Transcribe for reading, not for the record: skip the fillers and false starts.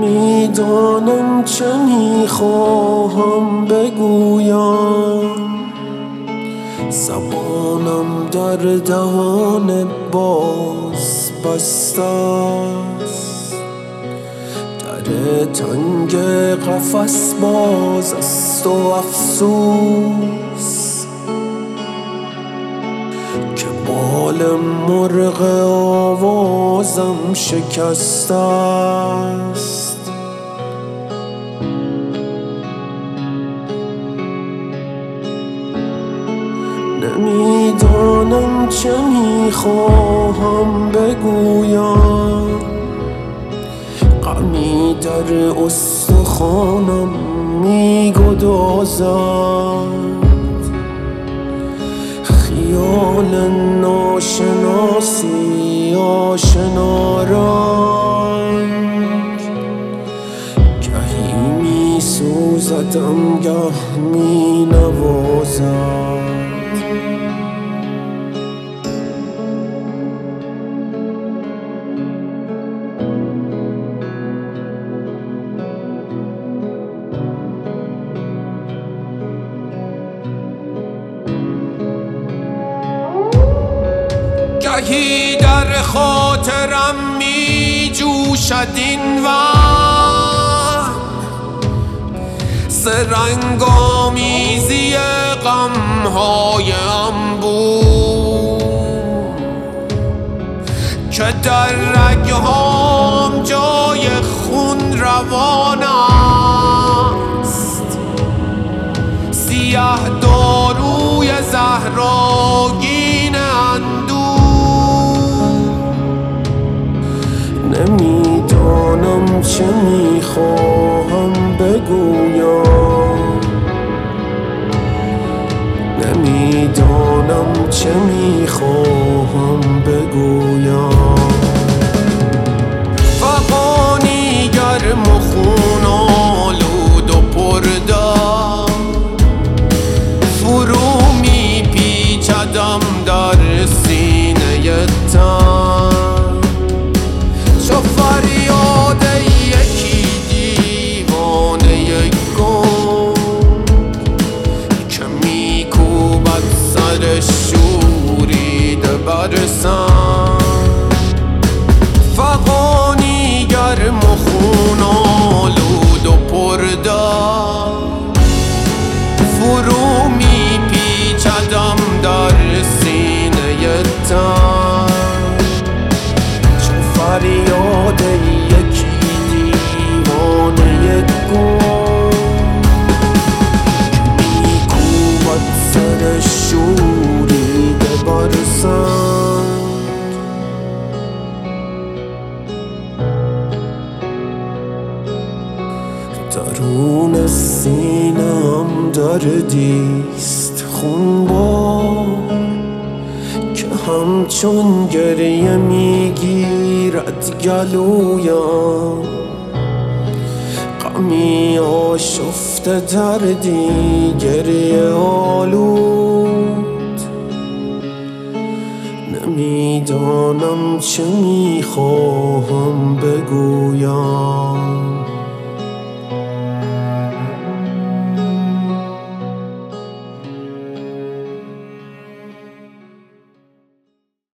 نمیدانم چه میخواهم بگویم، زبانم در دهان باز بسته است. در تنگ قفس باز است و افسوس که بال مرغ آوازم شکسته است. نمیدانم چه میخواهم بگویم، غمی در استخوانم میگدازد. خیال ناشناسی آشنا رنگ، گهی میسوزدم گه مینوازد. گهی در خاطرم می جوشد این وهم، سرنگ آمیزی غمهای انبوه که در رگهام جای خون روان است. سیه داروی زهراگین اندوه. نمیدانم چه میخواهم بگویم، نمیدانم چه میخواهم بگویم. فغانی گرم و خون آلود و پردر، فرو میپیچدم در سینه تن، چو فریاد یکی دیوانه گم که میکوبد سر شوریده بر سن. فغانی گرم و خون آلود و پردر، فرو میپیچدم در سینه تن، چو فریاد یکی دیوانه گم که میکوبد سر شوریده بر سنگ. درون سینه‌ام دردیست خونبار که همچون گریه میگیرد گلویم. غمی آشفته دردی گریه آلود، نمیدانم چه میخواهم بگویم.